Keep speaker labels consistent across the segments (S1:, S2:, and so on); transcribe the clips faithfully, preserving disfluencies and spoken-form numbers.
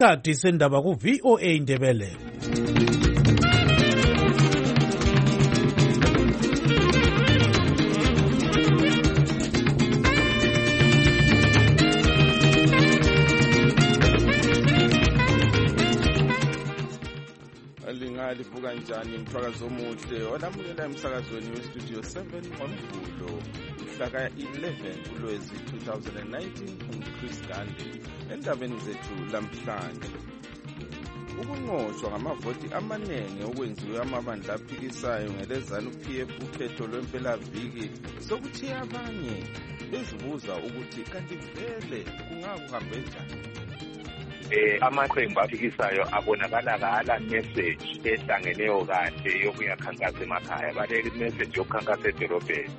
S1: Isikhathi sendaba ku V O A Indebele.
S2: Livuka njani mthwakazi omuhle olamukela emsakazweni westudio seven ngoMvulo mhla eleven kuLwezi two thousand nineteen uChris Gandhi. Endabeni zethu lamhlanje, ukunqotshwa ngamavoti amaningi okwenziwe amabandla aphikisayo ngelezanu P F ukhetho lwempelaviki sokuthiya abanye bezibuza ukuthi kanti vele kungakuhambe njani.
S3: Eh amaqembu aphikisayo abonakala kala message ehlangeneyo kahle yokuyakhankasa emakhaya, baleke message yokukhankasa edolobheni.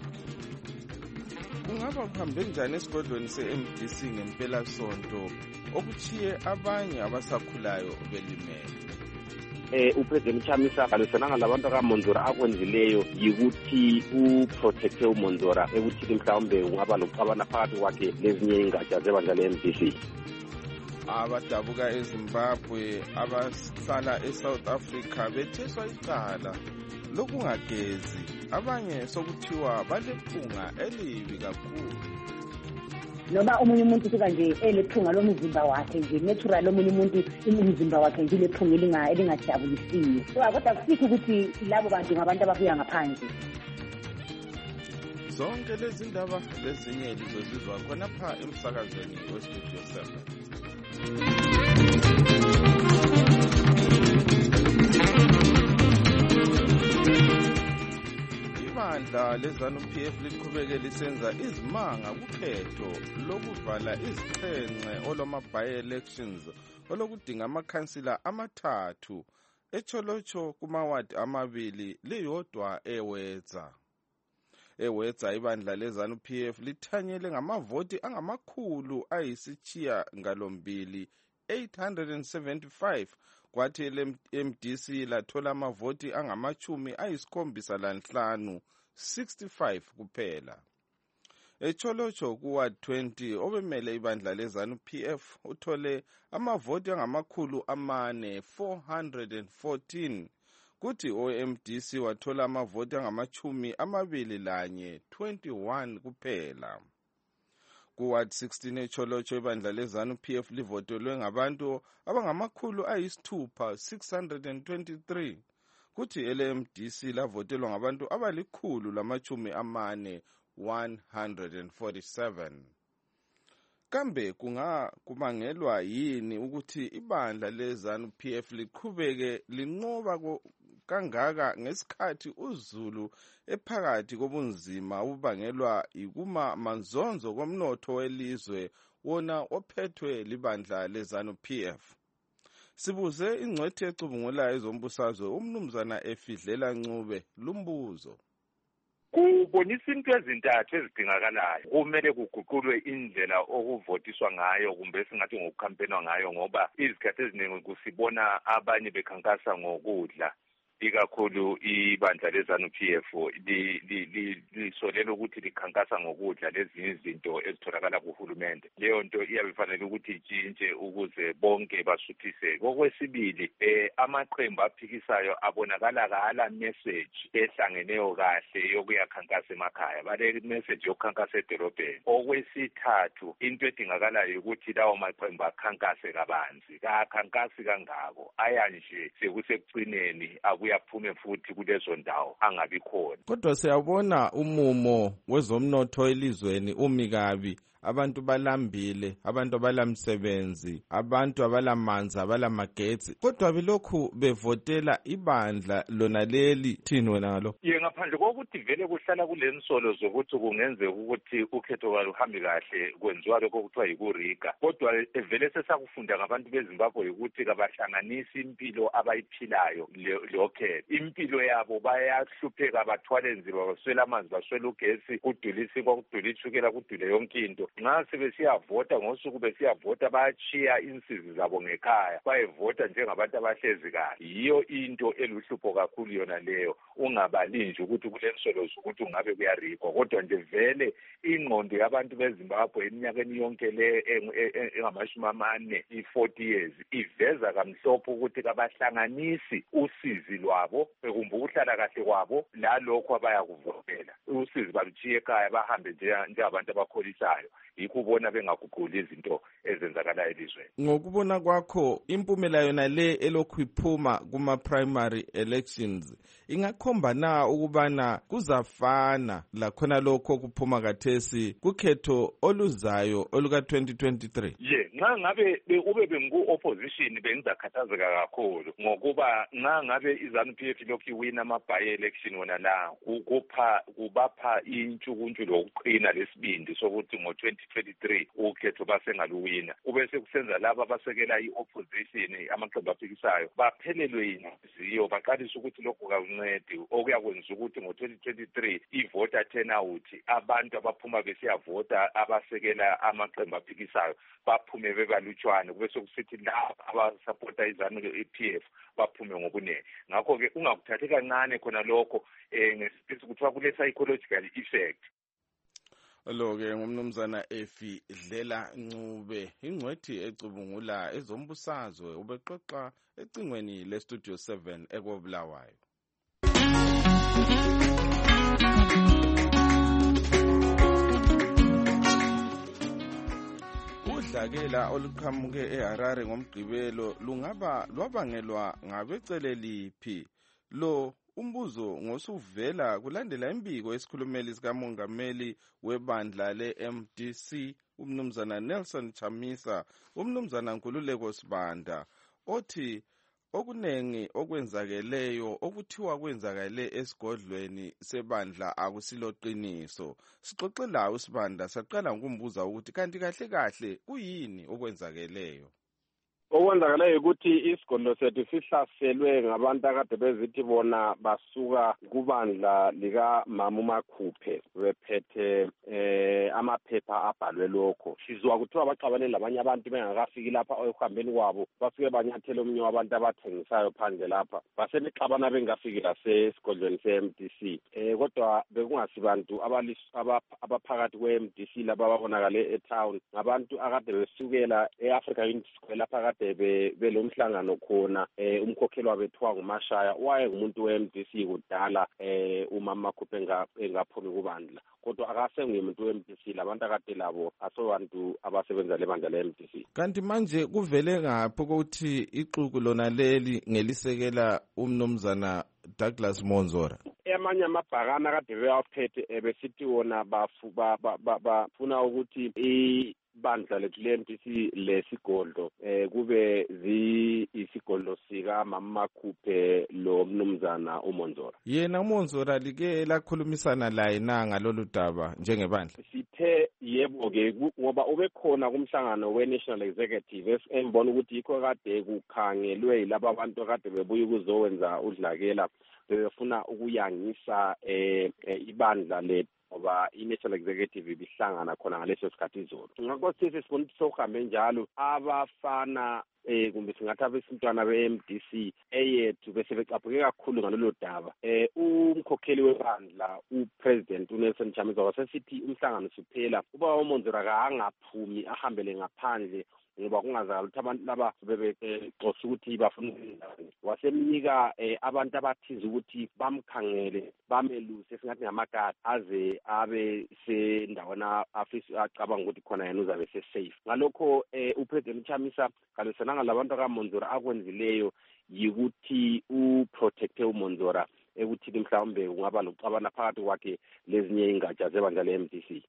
S2: Kungaba kuhambe njani esigodlweni se-M D C ngempela sonto okuthiye abanye abasakhulayo belimele?
S4: Eh uPresident Chamisa kaloselanga labantu kaMonzora akwenzileyo yikuthi uprotecte uMonzora ekuthi mhlawumbe ungaba lokuxabana phakathi kwakhe lezinye ingatsha zebandla le-M D C.
S2: Abadabuka eZimbabwe abahlala eSouth Africa betheswa icala lokungagezi, abanye sokuthiwa balephunga elibi kakhulu.
S5: Noma omunye umuntu suka nje elephunga lomzimba wakhe nje natural, lomunye umuntu umzimba wakhe nje lephunga elinga elingajabulisiyo. So kodwa kusikho ukuthi labo bantu ngabantu ababuya ngaphandle.
S2: Zonke lezi ndaba lezinye lizozizwa khona pha emsakazweni westudio seven. Ibandla lezanu P F liqhubeke lisenza izimanga kukhetho lokuvala izixhenxe olwama by-elections olokudinga amakhansila amathathu eCholocho kumawadi amabili liyodwa eWedza. eWedza ibandla lezanu P F lithanyele ngamavoti angamakhulu ayisitshiya ngalombili eight hundred seventy-five, kwathi ele-M D C lathola amavoti angamachumi ayisikhombisa lanhlanu sixty-five kuphela. eCholocho kuward twenty obemele ibandla lezanu P F uthole amavoti angamakhulu amane four hundred fourteen, kuthi o-M D C wathola amavoti angamachumi amabili lanye twenty-one kuphela. Kuward sixteen eCholocho ibandla lezanu P F livotelwe ngabantu abangamakhulu ayisithupha six hundred twenty-three, kuthi ele-M D C lavotelwa ngabantu abalikhulu lamachumi amane one hundred forty-seven. Kambe kunga kumangelwa yini ukuthi ibandla lezanu P F liqhubeke linqoba kangaka ngesikhathi uZulu ephakathi kobunzima ubangelwa ikuma manzonzo komnotho welizwe wona ophethwe libandla lezanu P F? Sibuze ingcwethi ecubungulayo ezombusazwe umnumzana Efidlela Ncube lumbuzo.
S3: Kubonisa into ezintathu ezidingakalayo. Kumele kuguqulwe indlela okuvotiswa ngayo kumbe singathi ngokukhampenwa ngayo, ngoba izikhathi eziningi kusibona abanye bekhankasa ngokudla, ikakhulu ibandla lezanu P F lisolela ukuthi likhankasa ngokudla lezinye izinto ezitholakala kuhulumende. Leyo nto iyabe ifanele ukuthi itshintshe ukuze bonke basuthiseke. Okwesibili, eh amaqembu aphikisayo abonakala kala message ehlangeneyo kahle yokuyakhankasa emakhaya, baleke message yokukhankasa edolobheni. Okwesithathu, into edingakalayo ukuthi lawo maqembu akhankase kabanzi, akhankasi kangako, aya nje sekusekucineni uyaphume futhi kulezo ndawo angabi khona.
S2: Kodwa siyabona umumo wezomnotho elizweni umi kabi, abantu balambile, abantu abalamsebenzi, abantu abalamanzi, abalamagetsi, kodwa bilokhu bevotela ibandla lona leli. Thini wena ngalo?
S3: Ye ngaphandle kokuthi vele kuhlala kulensolo zokuthi kungenzeka ukuthi ukhetho kaluhambi kahle kwenziwa lokho kuthiwa yikuriga, kodwa vele sesakufunda ngabantu beZimbabwe ukuthi kabahlanganisi impilo abayiphilayo lokhetho. Impilo yabo bayahlupheka, bathwale nzima, baswela amanzi, baswela ugesi, kudulisa kokudula ishukela, kudule yonke into. ngayo nxa sebesiyavota ngosuku besiyavota bayachiya insizi zabo ngekhaya bayevota njengabantu abahlezi kahle. Yiyo into eluhlupho kakhulu yona leyo, ungabali nje ukuthi kulensolo ukuthi ungabe kuyarikwa, kodwa nje vele ingqondo yabantu beZimbabwe eminyakeni yonke le engamashumi amane i-forty years iveza kamhlophe ukuthi kabahlanganisi usizi lwabo bekumbuka ukuhlala kahle kwabo lalokho abayakuvotela. Usizi baluchiye ekhaya bahambe njengabantu abakholisayo, yikho ubona bengaguquli izinto ezenzakalayo elizweni.
S2: Ngokubona kwakho impumela yona le elokhu iphuma kuma-primary elections ingakhomba na ukubana kuzafana lakhona lokho kuphuma kathesi kukhetho oluzayo oluka twenty twenty-three?
S3: Ye, nxa ngabe ube bengu-opposition bengizakhathazeka kakhulu ngokuba nxa ngabe i-ZANU-P F lokhu iwina ama-by-election wona la kupha kubapha intshukuntshu lokuqina lesibindi sokuthi ngo-twenty twenty-three ukhetho basengaluwina. Kube sekusenza laba abasekela i-opposition amaqembu aphikisayo baphelelwe yinhliziyo baqalisa ukuthi lokhu kakuncedi okuyakwenza ukuthi ngo-twenty twenty-three ivota turnout abantu abaphuma besiyavota abasekela amaqembu aphikisayo baphume bebalutshwane. Kube sekusithi laba abasupporta i-ZANU-P F baphume ngobuningi. Ngakho-ke ungakuthathi kancane khona lokho um ngesiphithi kuthiwa kule-psychological effect.
S2: Lo-ke ngumnumzana Efi Dlela Ncube, ingcwethi ecubungula ezombusazwe, ubexoxa ecingweni le-Studio seven ekobulawayo. Udlakela oluqhamuke eHarare ngomgqibelo lungaba lwabangelwa ngabeceleliphi? Lo umbuzo ngosuvela kulandela imbiko esikhulumeli sikamongameli webandla le-M D C umnumzana Nelson Chamisa, umnumzana Nkululeko Sibanda, othi okunengi okwenzakeleyo okuthiwa kwenzakale esigodlweni sebandla akusiloqiniso. Sixoxe lawo uSibanda saqala ngokumbuza ukuthi kanti kahle kahle kuyini okwenzakeleyo.
S4: Okwenzakaleyo ukuthi isigodlo sethu sihlaselwe ngabantu akade bezithi bona basuka kubandla lika Mama Makhuphe bephethe eh amaphepha abhalwe lokho. Sizwa kuthiwa baxabane labanye abantu bengakafiki lapha ehambeni kwabo bafike banyathela omunye wabantu abathengisayo phandle lapha. Basebexabana bengafiki lasesigodlweni se-M D C. Eh kodwa bekungasibantu abaphakathi kwe-M D C laba ababonakale etown, ngabantu akade besukela eAfrica Unity Square lapha be belomhlangano khona eh umkhokheli wabethiwa nguMashaya waye ngumuntu we-M D C kudala eh uMama Makhuphe engaphumi kubandla, kodwa akasengumuntu we-M D C. Labantu akade labo asobantu abasebenza lebandla le-M D C.
S2: Kanti manje kuvele ngaphi ukuthi ixuku lona leli ngelisekela umnumzana Douglas Monzora?
S4: Amanye amabhakana akade bewaphethe ebesithi wona bafuna ukuthi ibandla lethu le-M D C lesigodlo eh kube ziyisigodlo sika Mama Makhuphe lo mnumzana uMonzora.
S2: Yena uMonzora like lakhulumisana laye na ngalolu daba njengebandla?
S4: Sithe yebo-ke ngoba ubekhona kumhlangano we-National Executive embona ukuthi yikho kade kukhangelwe yilaba abantu akade bebuye ukuzowenza udlakela befuna ukuyangisa eh ibandla lethu ngoba i-National Executive ibihlangana khona ngaleso sikhathi izolo. Ngakho sithi sifuna ukuthi sohambe njalo abafana eh kumbe singathi abesintwana be-M D C eyethu bese becaphuke kakhulu ngalolu daba. Eh umkhokheli webandla uPresident uNelson Chamisa wasesithi umhlangano siphela uba uMonzora kaangaphumi ahambele ngaphandle ngoba kungazakala ukuthi abantu laba bebexoxa ukuthi bafuna indaba. Wasemnika abantu abathize ukuthi bamkhangele bameluse singathi ngamakati aze abe sendawana afisa acabanga ukuthi khona yena uzabe se-safe. Ngalokho uPresident Chamisa kalosenanga labantu akaMonzora akwenzileyo yikuthi uprotecte uMonzora ekuthi mhlawumbe ungaba lokuxabana phakathi kwakhe lezinye ingatsha zebandla le-M D C.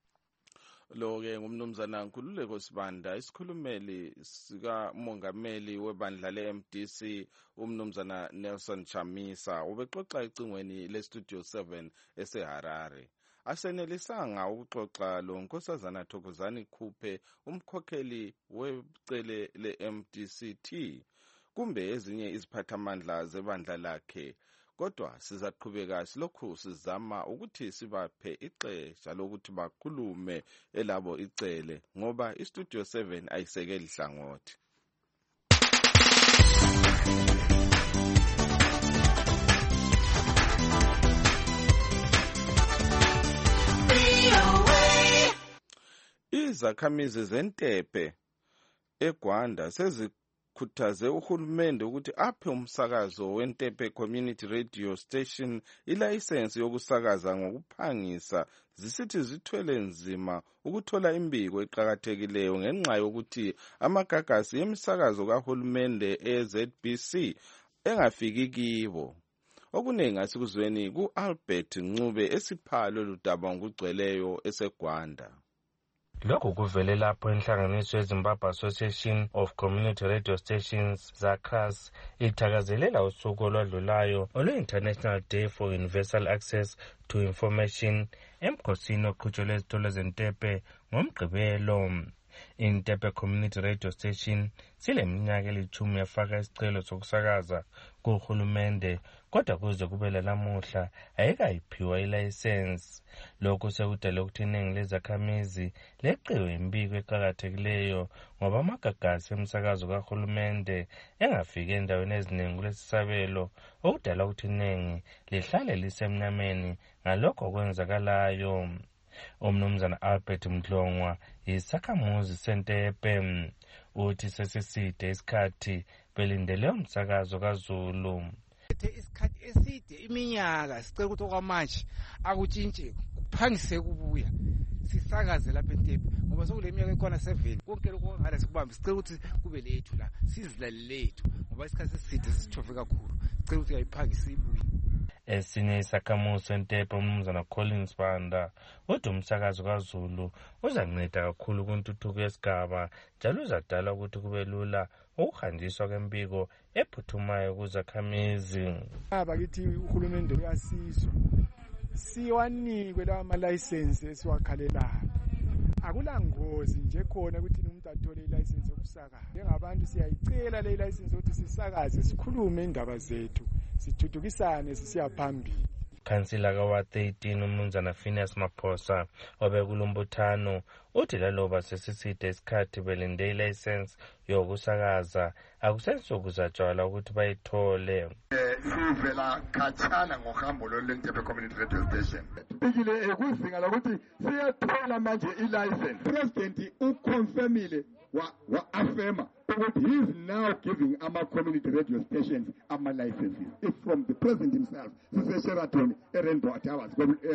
S2: Lo-ke ngumnumzana Nkululeko Sibanda, isikhulumeli sikamongameli webandla le-M D C umnumzana Nelson Chamisa, ubexoxa ecingweni le-Studio seven eseHarare. Asenelisanga ukuxoxa lo Nkosazana Thokozani Khuphe, umkhokheli wecele le-M D C T kumbe ezinye iziphathamandla zebandla lakhe kodwa sizaqhubeka silokhu sizama ukuthi sibaphe ixesha lokuthi bakhulume elabo icele ngoba istudio seven ayisekeli hlangothi. Izakhamizi zentephe eGwanda sezikhuthaze uhulumende ukuthi aphe umsakazo wentephe community radio station ilayisensi yokusakaza ngokuphangisa, zisithi zithwele nzima ukuthola imbiko eqhakathekileyo ngenxa yokuthi amagagasi emisakazo kahulumende e-Z B C engafiki kibo. Okuningi asikuzweni ku-Albert Ncube esiphalo ludaba ngugcweleyo eseGwanda.
S6: Lokhu kuvele lapho inhlanganiso yeZimbabwe Association of Community Radio Stations ZACAS ithakazelela usuku olwadlulayo olwe-International Day for Universal Access to Information emkhosini oqhutshelwe ezitolo zentephe ngoMgqibelo. Intephe Community Radio Station sileminyaka elithumi yafaka isicelo sokusakaza kuhulumende, kodwa kuze kube lalamuhla ayikayiphiwa ilayisensi. Lokhu sekudala ukuthi iningi lezakhamizi leqiwe imbiko eqhakathekileyo ngoba amagagasi emsakazo kahulumende engafiki endaweni eziningi kulesi sabelo, okudala ukuthi iningi lihlale lisemnyameni ngalokho okwenzakalayo. Umnumzana Albert Mdlongwa isakhamuzi sentephe uthi sesiside isikhathi belindele umsakazo kaZulu.
S7: Isikhathi eside iminyaka sicela ukuthi okwamanje akutshintshe kuphangise kubuya sisakaze lapha entephe ngoba sokule minyaka ekhona seven konke lokho ngala sikubamba sicela ukuthi kube lethu la sizilalele lethu ngoba isikhathi eside sisithofe kakhulu sicela ukuthi ayiphangise ibuye.
S6: Esinye isakhamuzi sentephe umnumzana Collins Banda uthi umsakazo kaZulu uzanceda kakhulu kuntuthuko yesigaba njalo uzadala ukuthi kube lula ukuhanjiswa kwempiko ephuthumayo kuzakhamizi.
S8: Abakithi uhulumende uyasizwa siwanikwe lawa malayisensi esiwakhalelayo. Akula ngozi nje khona ukuthi umuntu athole ilayisensi yokusakaza. Njengabantu siyayicela le ilayisensi ukuthi sisakaze sikhulume indaba zethu sithuthukisane sisiya phambili.
S6: Kansila kawa thirteen umnumzana Phineas Maphosa obekulombuthano uthi laloba sesiside isikhathi belinde ilayisensi yokusakaza akusentsukuzatshwala ukuthi bayithole.
S9: Sivela khatshana ngohambo lolentephe community radio station. Ikile ekuzinga lokuthi siyathola manje ilayisensi. President uconfirmile wa wa affirma ukuthi he is now giving our community radio stations ama licenses. If from the president himself, Sise Sheraton, Rainbow Towers,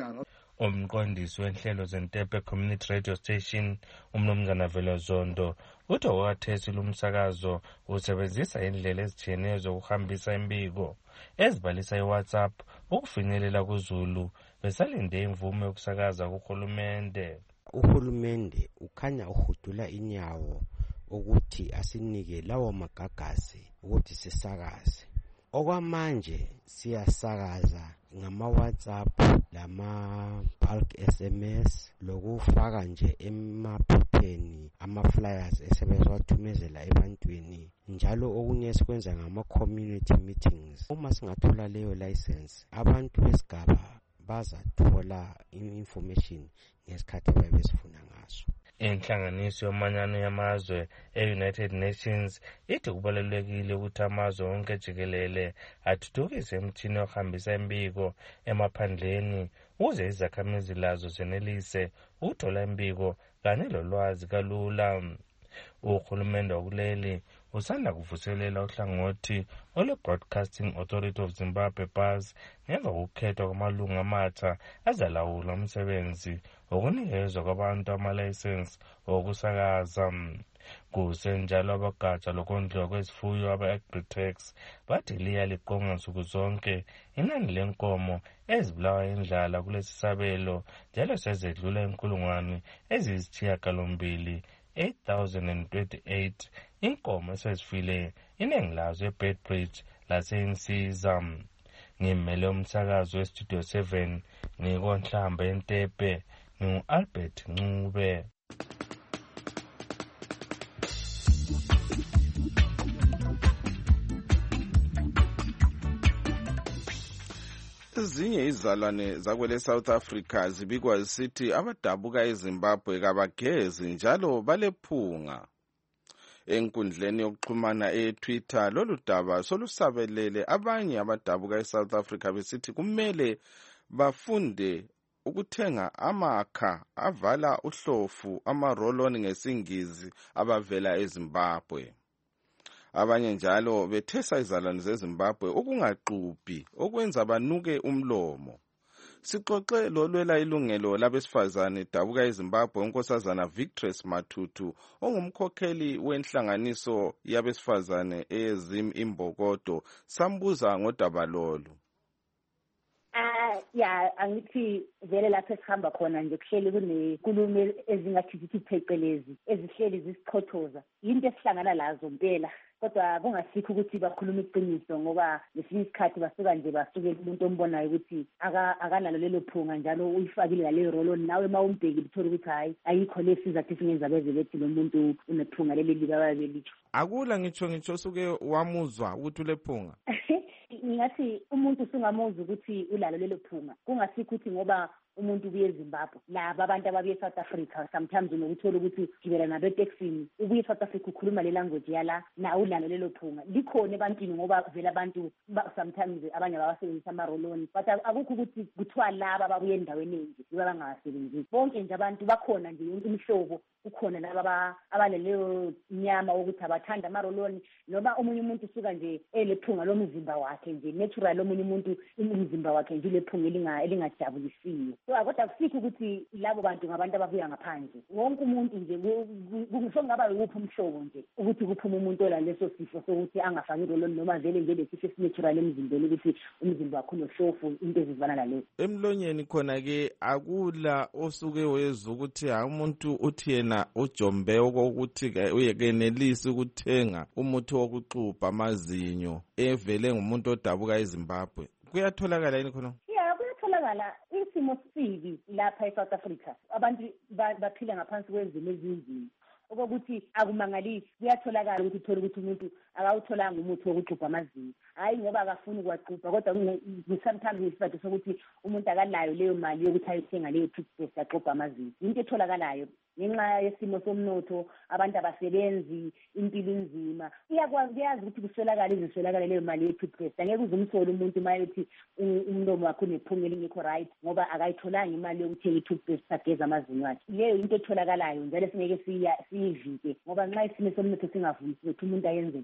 S6: umqondisi wenhlelo zentephe community radio station umnumzana Velozondo uthi wathesile umsakazo usebenzisa indlela ezitshiyeneyo zokuhambisa imbiko ezibalisa iWhatsApp ukufinyelela kuZulu besalinde imvume yokusakaza kuhulumende.
S10: Uhulumende ukhanya uhudula inyawo ukuthi asinike lawo magagasi ukuthi sisakaze. Okwamanje siyasakaza ngama WhatsApp lama bulk S M S lokufaka nje emaphepheni ama flyers esebezathumezela ebantwini, njalo okunye sikwenza ngama community meetings. Uma singathola leyo license abantu besigaba bazathola information ngesikhathi ababesifuna ngaso.
S6: Inhlanganiso yomanyano yamazwe e-United Nations ithi kubalulekile ukuthi amazwe onke jikelele athuthukise imithini yokuhambisa imbiko emaphandleni ukuze izakhamizi lazo zenelise ukuthola imbiko kanye lolwazi kalula. Uhulumende wakuleli usanda kuvuselela uhlangothi olwe-Broadcasting Authority of Zimbabwe B A Z ngemva kokukhethwa kwamalungu amatsha azalawula umsebenzi okunikezwa kwabantu amalayisensi okusakaza. Kusenjalo abagatsha lokondliwa kwezifuyo aba-Agritex bathi liya liqonga nsuku zonke inani lenkomo ezibulawa indlala kulesi sabelo njalo sezedlula inkulungwane eziyisishiyagalombili eight thousand twenty-eight inkomo esezifile iningi lazo eBedbridge lase-Insiza. Ngimele umsakazo westudio seven ngikonhlamba entephe ngu-Albert Ncube.
S2: Ezinye izalwane zakwele South Africa zibikwa zisithi abadabuka eZimbabwe kabagezi njalo balephunga. Enkundleni yokuxhumana e-Twitter lolu daba solusabelele abanye abadabuka eSouth Africa besithi kumele bafunde ukuthenga amakha avala uhlofu ama-roll-on ngesiNgisi abavela eZimbabwe. Abanye njalo bethesa izalwane zeZimbabwe okungaxubhi okwenza banuke umlomo. Sixoxe lolwela ilungelo labesifazane dabuka eZimbabwe unkosazana Victress Matutu ongumkhokheli wenhlanganiso yabesifazane eYezim Imbokodo, sambuza ngodaba lolu.
S5: Ah ya angithi vele lapho esihamba khona nje kuhleli kunenkulumo ezingathi zithi phecelezi ezihleli zisichothoza into esihlangana lazo impela kodwa kungasikho ukuthi bakhuluma iqiniso ngoba lesinye isikhathi basuka nje basukela umuntu ombonayo ukuthi akanalo lelo phunga njalo uyifakile ngaleyo roll-on nawe mawumbheki lithola ukuthi hayi ayikho lesizathu singenza beze bethi lo muntu unephunga leli likababe litsho.
S2: Akula ngitsho ngitsho suke wamuzwa ukuthi ulephunga.
S5: Ngingathi umuntu usungamuza ukuthi ulalo lelo phunga kungasikho ukuthi ngoba umuntu ubuye eZimbabwe laba abantu ababuye eSouth Africa sometimes unokuthola ukuthi gibela nabe taxini ubuye eSouth Africa ukhuluma le language yala na ulalo lelo phunga likhona ebantwini ngoba vele abantu sometimes abanye abasebenzisa ama-roll-on but akukho ukuthi kuthiwa laba ababuye endaweni enje yiba bangasebenzisi bonke nje abantu bakhona nje yonke imihlobo ukhona laba abaleleyo nyama ukuthi abathanda ama-roll-on noma omunye umuntu usuka nje elephunga lomzimba wakhe nje natural omunye umuntu umzimba wakhe nje lephunga elingajabulisiyo. So kodwa kusikho ukuthi labo bantu ngabantu ababuya ngaphandle wonke umuntu nje kungisho ngaba ukuphi umhlobo nje ukuthi kuphuma umuntu ola leso sifo sokuthi angafaki i-roll-on noma vele nje lesifo esinatural emzimbeni ukuthi umzimba wakho unoshofu into ezivana nalezo.
S2: Emlonyeni khona ke akula osuke wezwa ukuthi ha umuntu uthi yena ujombe ukuthi uyekenelisa ukuthenga umuthi wokuxubha amazinyo evele ngumuntu odabuka eZimbabwe. Kuyatholakala yini khona?
S5: Yeah, kuyatholakala. Isimo sibi lapha eSouth Africa abantu baphila ngaphansi kwezimo ezinzima okokuthi akumangalisi kuyatholakala ukuthi uthole ukuthi umuntu akawutholanga umuthi wokuxubha amazinyo hayi ngoba akafuni ukuwagxubha kodwa sometimes isizathu sokuthi umuntu akalayo leyo mali yokuthi ayithenga leyo toothpaste axubha amazinyo into etholakalayo ngenxa yesimo somnotho abantu abasebenzi impilo inzima iyakwazi ukuthi kuswelakala iziswelakala leyo mali ye-toothpaste angeke uze umthole umuntu uma yokuthi umlomo wakhe unephunga elingekho right ngoba akayitholanga imali yokuthenga i-toothpaste ageza amazinyo akhe. Leyo into etholakalayo njalo singeke siyivike ngoba nxa isimo somnotho singavumisi ukuthi umuntu ayenze.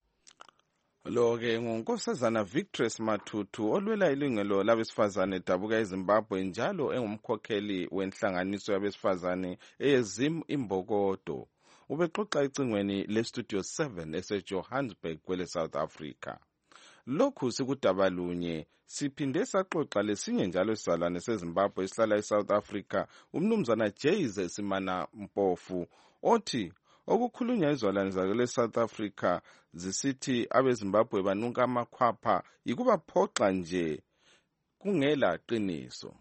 S2: Lo-ke ngunkosazana Victress Matutu olwela ilungelo labesifazane dabuka eZimbabwe njalo engumkhokheli wenhlanganiso yabesifazane eYezim Imbokodo. Ubexoxa ecingweni leStudio seven eseJohannesburg kwele South Africa. Lokhu sikudaba lunye siphinde saxoxa lesinye njalo isizalwane seZimbabwe esihlala eSouth Africa umnumzana Jayze Simana Mpofu othi okukhulunywa izizalwane zakele South Africa zisithi abeZimbabwe banuka amakhwapha yikubaphoxa nje kungela qiniso.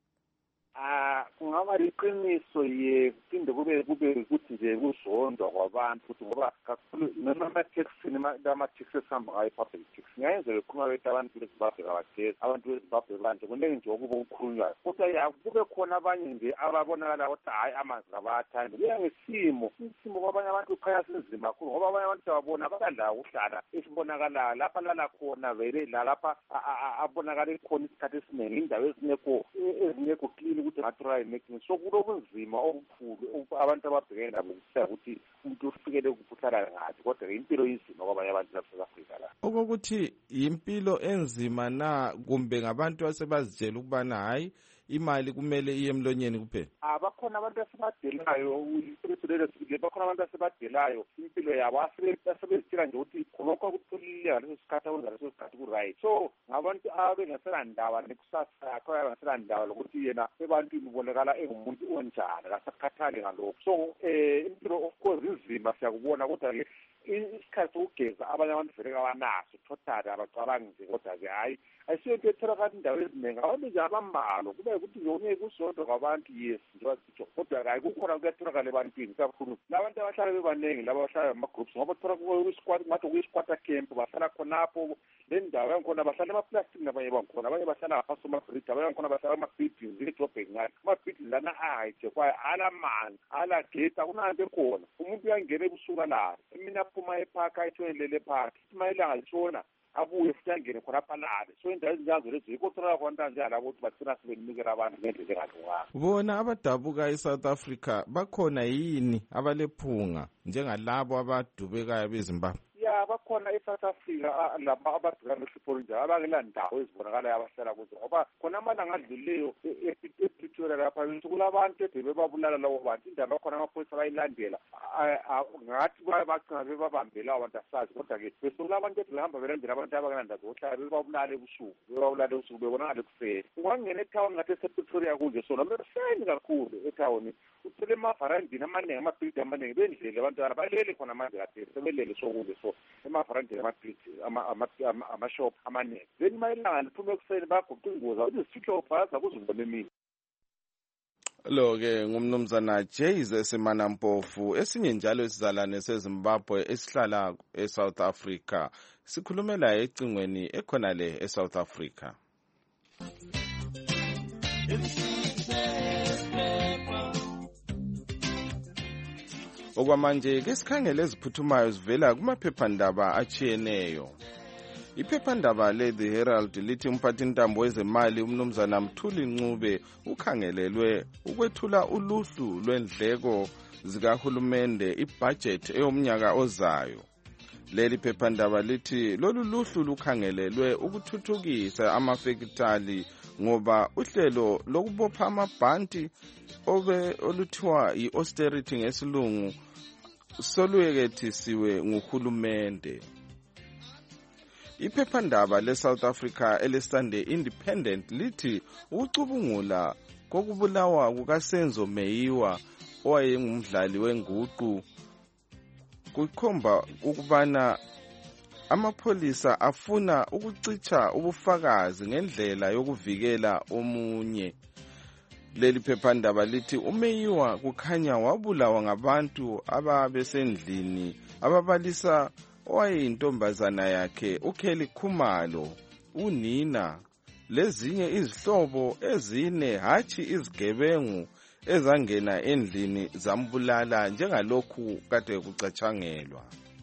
S11: Ah kungaba liqiniso ye kuphinde kube kube ukuthi nje kuzondwa kwabantu ukuthi ngoba kakhulu noma ama-taxini ama-taxi esihamba ngayo i-public taxi ngiyayenza bekhuluma bethi abantu beZimbabwe kabagezi abantu beZimbabwe banje kuningi nje okuba okukhulunywayo kodwa kube khona abanye nje ababonakala ukuthi hhayi amanzi kabawathandi kuya ngesimo isimo kwabanye abantu kukhanya sinzima kakhulu ngoba abanye abantu siyababona abakadla ukuhlala esibonakalayo lapha lala khona vele lalapha abonakale khona isikhathi esiningi indawo ezingekho ezingekho clean ukuthi ngathi making so kulobunzima obukhulu abantu ababhekene nabo ukuthi umuntu ufikele ukuphuthala ngathi kodwa impilo inzima kwabanye abantu lapha Afrika la.
S2: Okokuthi impilo enzima na kumbe ngabantu asebazitshela ukubana hayi imali kumele iye emlonyeni kuphela?
S11: Abakhona abantu asebadelayo impilo lelo sikile bakhona abantu asebadelayo impilo yabo asebezitshela nje ukuthi khonokho kutholile ngaleso sikhathi akwenza leso sikhathi ku-right so ngabantu abengasela ndaba nekusasa yakho abangasela ndaba lokuthi yena ebantwini ubonakala engumuntu onjani kasakhathali ngalokho so um impilo of course inzima siyakubona kodwa-ke isikhathi sokugeza abanye abantu vele kabanaso totally abacabangi nje kodwa-ke hhayi ayisiyo into etholakala indawo eziningi abantu nje abambalwa kube ukuthi ngeke usonto kwabantu yes njengoba sitsho kodwa hayi kukhona kuyatholakala ebantwini kakhulu labantu abahlala bebaningi laba abahlala ama-groups ngoba thola kuyisquad ngathi kuyisquatter camp bahlala khonapho le ndawo yankhona bahlala emaplastic nabanye bankhona abanye bahlala ngaphansi kwamabridge abanye bankhona bahlala ama-buildings edrobheni ngayo ama-buildings lana ahayithe kwayo ala manzi ala gate akunanto ekhona umuntu uyangena ebusuku alala emini aphuma epark ayithwelele epark uma ilanga litshona abuye futhi angene khonapha alale so indawo ezinjalo lezo yikho thola khona njalo ukuthi bathina sibenikela abantu ngendlela engalunganga.
S2: Bona abadabuka eSouth Africa bakhona yini abalephunga njengalabo abadubekayo beZimbabwe?
S11: Ya bakhona eSouth Africa laba abadukana nehlupho njalo abakela ndawo ezibonakalayo abahlala kuzo ngoba khona amalanga adluleyo ePretoria lapha kulabantu ede bebabulala labo bantu indaba bakhona amaphoyisa bayilandela ngathi bacinga bebabambela abantu asazi kodwa-ke besola abantu ede behamba belandela abantu abakela ndawo ohlala bebabulala ebusuku bebabulala ebusuku bebonakala ekuseni ungangena ethawuni ngathi esePretoria kunje sona beseni kakhulu ethawuni uthole emavarandini amaningi amabhilidi amaningi bendlela abantwana balele khona manje kade sebelele sokunje so emavarandini amabhilidi amashop amaningi then mayelanga liphume ekuseni bayaguqa ingozi ukuthi zifihlo phasa kuzibona emini.
S2: Lo-ke ngumnumzana Jays Semanampofu esinye njalo isizalwane seZimbabwe esihlala eSouth Africa sikhulumela ecingweni ekhona le eSouth Africa. Okwamanje ke sikhangele eziphuthumayo zivela kumaphephandaba achiyeneyo. Iphephandaba le-The Herald lithi umphathintambo wezemali umnumzana Mthuli Ncube ukhangelelwe ukwethula uluhlu lwendleko zikahulumende ibudget eyomnyaka ozayo. Leli phephandaba lithi lolu luhlu lukhangelelwe ukuthuthukisa amafekitali ngoba uhlelo lokubopha amabhanti obe oluthiwa i-austerity ngesilungu soluyekethisiwe nguhulumende. Iphephandaba le-South Africa ele-Sunday Independent lithi ukucubungula kokubulawa kukaSenzo Meyiwa owayengumdlali wenguqu kukhomba ukubana amapholisa afuna ukucicha ubufakazi ngendlela yokuvikela omunye. Leli phephandaba lithi uMeyiwa kukhanya wabulawa ngabantu ababesendlini ababalisa owayeyintombazana yakhe uKelly Khumalo, unina, lezinye izihlobo ezine hathi izigebengu ezangena endlini zambulala njengalokhu kade kucatshangelwa.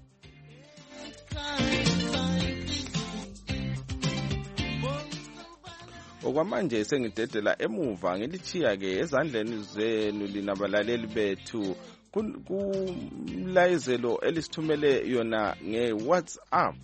S2: Okwamanje sengidedela emuva ngilichiya ke ezandleni zenu linabalaleli bethu kumlayezelo elisithumele yona nge-WhatsApp.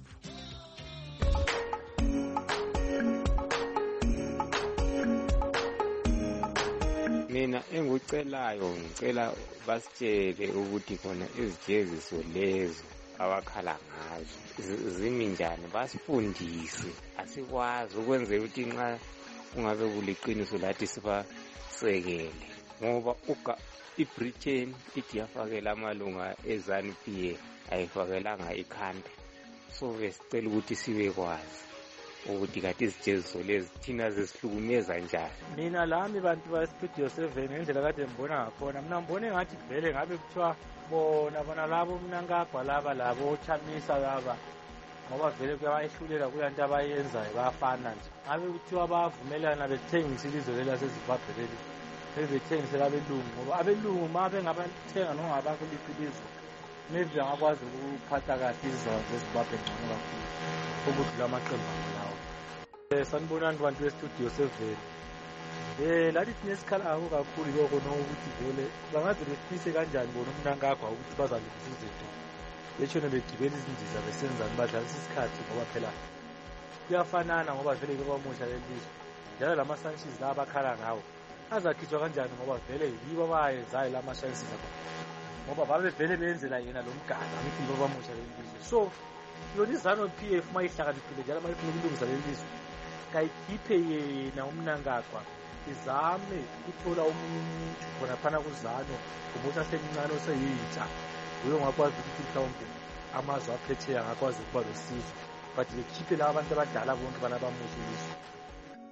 S12: Mina engikucelayo ngicela basitshele ukuthi khona izijeziso lezo abakhala ngazo zimi njani, basifundise asikwazi ukwenzela ukuthi nxa kungabe kuliqiniso lathi sibasekele ngoba uga iBritain ithi yafakela amalunga eZANU P A ayifakelanga ikhanda, so besicela ukuthi sibekwazi ukuthi kade izijeziso lezi thina zisihlukumeza njani.
S13: Mina lami bantu baStudio seven ngendlela kade ngibona ngakhona, mina ngibone ngathi vele ngabe kuthiwa bona bona labo mnankagwa laba labo ochamisa laba ngoba vele kuyabayehlulela kuyanto abayenzayo bayafana nje. Ngabe kuthiwa bavumelana bethengisa ilizwe lela seZimbabwe leli bebethengisela abelungu ngoba abelungu ma bengabathenga noma ngabakuliphi ilizwe maybe angakwazi ukuphatha kahle izizwe zeZimbabwe ngcono kakhulu ukudlula amaqembu lawo. Eh sanibonani bantu beStudio seven. Eh lathi sinesikhala ngakho kakhulu lokho nokuthi vele bangaze befise kanjani bona umnankagwa ukuthi bazalungisa izinto beshone begibela izindiza besenzani badlalisa isikhathi ngoba phela kuyafanana ngoba vele bebamusha lelizwe njalo lama-sanctions la abakhala ngawo azakhitshwa kanjani ngoba vele yibo abayenzayo lama-sanctions ngoba babe vele benzela yena lo mganga ngithi yibo abamusha lelizwe. So yona iZANU P F uma ihlakaniphile njalo uma ifuna ukulungisa lelizwe kayikhiphe yena umnankagwa izame ukuthola umuntu khona phana kuZANU umuntu asemncane oseyintsha uyo ngakwazi ukuthi mhlawumbe amazwe aphetheya ngakwazi ukuba losizo but bekhiphe la abantu abadala bonke bana bamusha ilizwe.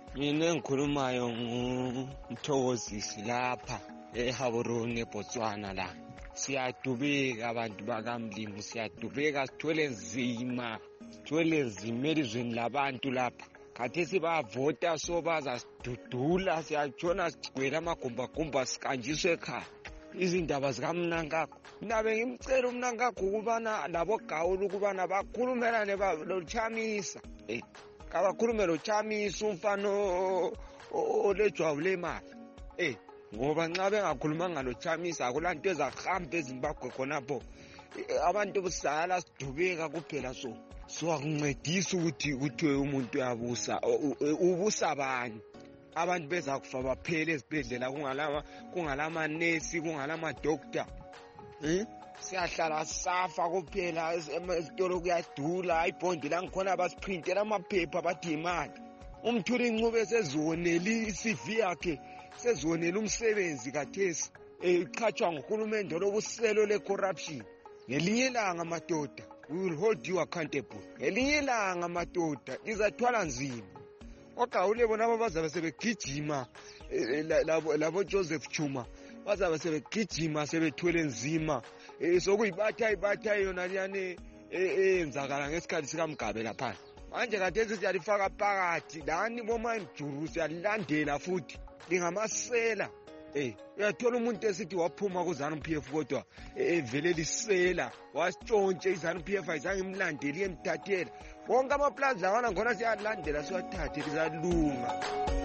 S14: Mina engikhulumayo ngumthokozisi lapha eHaburuni eBotswana la. Siyadubeka abantu bakamlimi, siyadubeka sithwele nzima, sithwele nzima elizweni labantu lapha. Khathesi bayavota so bazasidudula, siyatshona sigcwele amagumbagumba sikanjiswe ekhaya. Izindaba zikaMnangagwa. Mina bengimcela uMnangagwa ukubana labo Gawule ukubana bakhulumelane loChamisa. Eh, kabakhulume loChamisa umfano olejwabu lemali. Eh, ngoba nxa bengakhulumanga loChamisa akulanto ezahamba eZimbabwe khonapho. Abantu busala sidubeka kuphela so. So akuncedisa ukuthi kuthiwe umuntu uyabusa, ubusa abanye. Abantu beza kufa baphele ezibhedlela kungalama kungalama nurse kungalama doctor. Eh? Siyahlala safa kuphela esitolo kuyadula, ibhondi la ngikhona basiprintela amaphepha bathi imali. Umthuli incube sezonela I-C V yakhe, sezonela umsebenzi kathesi. Eqhatshwa nguhulumende lobuselo le-corruption. Ngelinye ilanga madoda, we will hold you accountable. Ngelinye ilanga madoda, izathwala nzima. Ogawule bona abazabe sebegijima labo labo Joseph Chuma bazabe sebegijima sebethwele nzima sokuyibatha ibatha yona liyane eyenzakala ngesikhathi sikaMgabe lapha. Manje kathesi siyalifaka phakathi lani boma imjuru siyalandela futhi lingamasela. Eh, uyathola umuntu esithi waphuma kuZanu P F kodwa evele lisela wasitshontshe iZanu P F ayizange imlandeli emthathela. Wonke amaplaza lawana ngona siyalandela siwathathe lizalunga.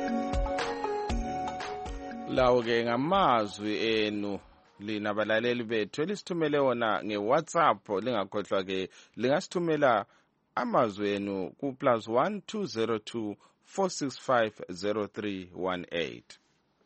S2: Lawo ke ngamazwi enu lina balaleli bethu elisithumele wona ngeWhatsApp, lingakhohlwa ke lingasithumela amazwi enu ku plus one two zero two four six five zero three one eight.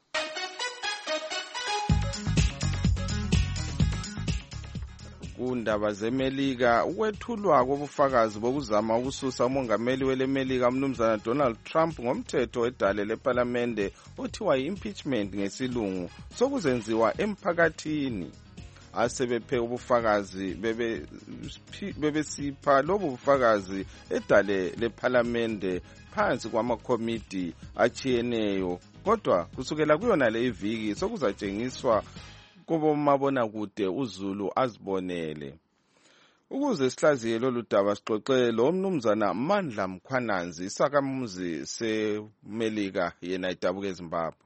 S2: Kundaba zeMelika, ukwethulwa kobufakazi bokuzama ukususa umongameli weleMelika umnumzana Donald Trump ngomthetho wedale leParlamente othiwa yi-impeachment ngesilungu sokuzenziwa emphakathini. Asebephe ubufakazi bebesipha lobu bufakazi edale leParlamente phansi kwamakomiti achiyeneyo, kodwa kusukela kuyona le iviki sokuzatshengiswa kubomabona kude uZulu azibonele. Ukuze sihlaziye lolu daba sixoxe lo mnumzana Mandla Mkhwananzi, isakhamuzi seMelika yena idabuke eZimbabwe.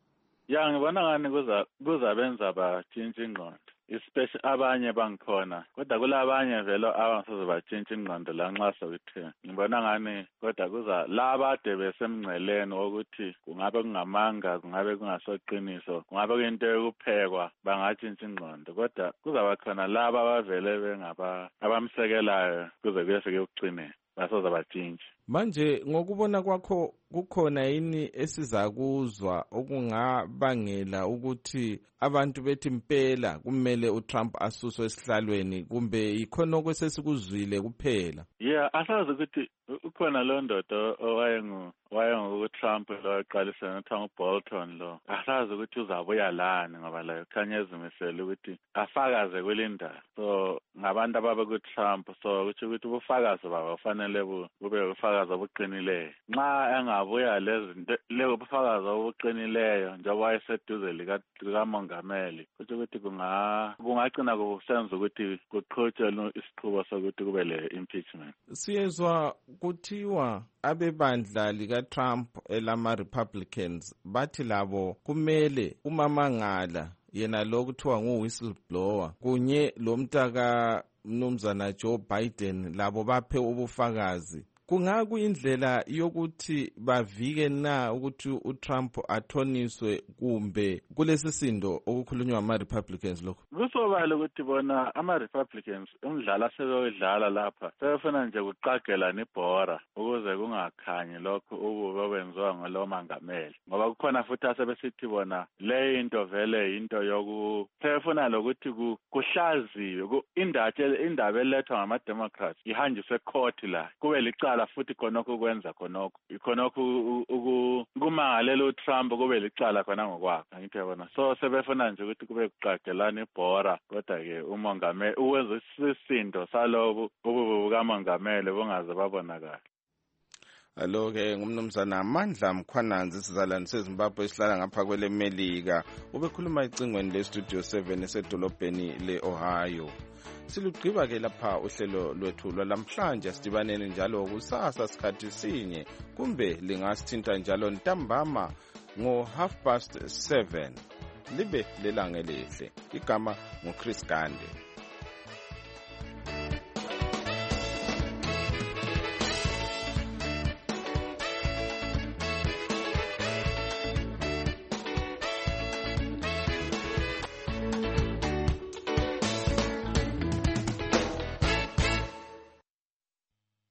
S15: Ya ngibona ngani kuza kuzabenza batshintsha ingqondo, especially abanye bangikhona, kodwa kulabanye vele abangasoze batshintsha ingqondo la nxa sokuthe. Ngibona ngani kodwa kuza laba ade besemngceleni ukuthi kungabe kungamanga, kungabe kungasoqiniso, kungabe kuyinto yokuphekwa, bangatshintsha ingqondo, kodwa kuzaba khona laba abavele bengaba abamsekelayo kuze kuyefike ukuqineni basoze batshintshe.
S2: Manje ngokubona kwakho kukhona yini esizakuzwa okungabangela ukuthi abantu bethi impela kumele uTrump asuswe esihlalweni, kumbe ikhona okwesesikuzwile kuphela?
S15: Yeah, asazi ukuthi ukhona lo ndoda owayengu wayengu Trump lo eqalisa noThamo Bolton lo. Asazi ukuthi uzabuya lani ngoba la khanya ezimisela ukuthi afakaze kwelindaba. So ngabantu ababe kuTrump, so ukuthi ukuthi ubufakazi babo kufanele bube ubufakazi obuqinileyo. Nxa engabuya lezi leyo ubufakazi obuqinileyo njengoba wayeseduze likamongameli, ukuthi ukuthi kunga kungagcina kusenza ukuthi kuqhutshwe isiqhubo sokuthi kube le impeachment.
S2: Siyezwa kuthiwa abebandla likaTrump elama-Republicans bathi labo kumele umamangala yena lo kuthiwa ngu-whistleblower kunye lo mtaka mnumzana Joe Biden labo baphe ubufakazi. Kungakuyindlela yokuthi bavike na ukuthi uTrump athoniswe, kumbe kulesisindo okukhulunywa ama-Republicans lokho?
S15: Kusobala ukuthi bona ama-Republicans umdlalo asebewudlala lapha sebefuna nje kuqagela nebhora ukuze kungakhanyi lokho ububi obenziwa ngalo mangameli, ngoba kukhona futhi asebesithi bona le into vele into yoku sebefuna lokuthi kuhlaziwe indaba elethwa ngama-Democrats ihanjiswe court la kube licala futhi khonokho kwenza khonokho ikhonokho ukumangalela uTrump kube licala khona ngokwakhe. Angithi yabona, so sebefuna nje ukuthi kube kuqagelana ibhora, kodwa ke umongameli uwenza isisindo salobo ububi bukamongameli bungaze babonakala.
S2: Alo-ke ngumnumzana Amandla Mkhwananzi sizalwane seZimbabwe esihlala ngapha kwele Melika. Ubekhuluma icingweni le-Studio seven esedolobheni le-Ohio. Silugqiba-ke lapha uhlelo lwethu lwalamhlanje sidibaneni njalo kusasa sikhathi sinye kumbe lingasithinta njalo ntambama ngo half past seven. Libe lelanga elihle. Igama nguChris Gande.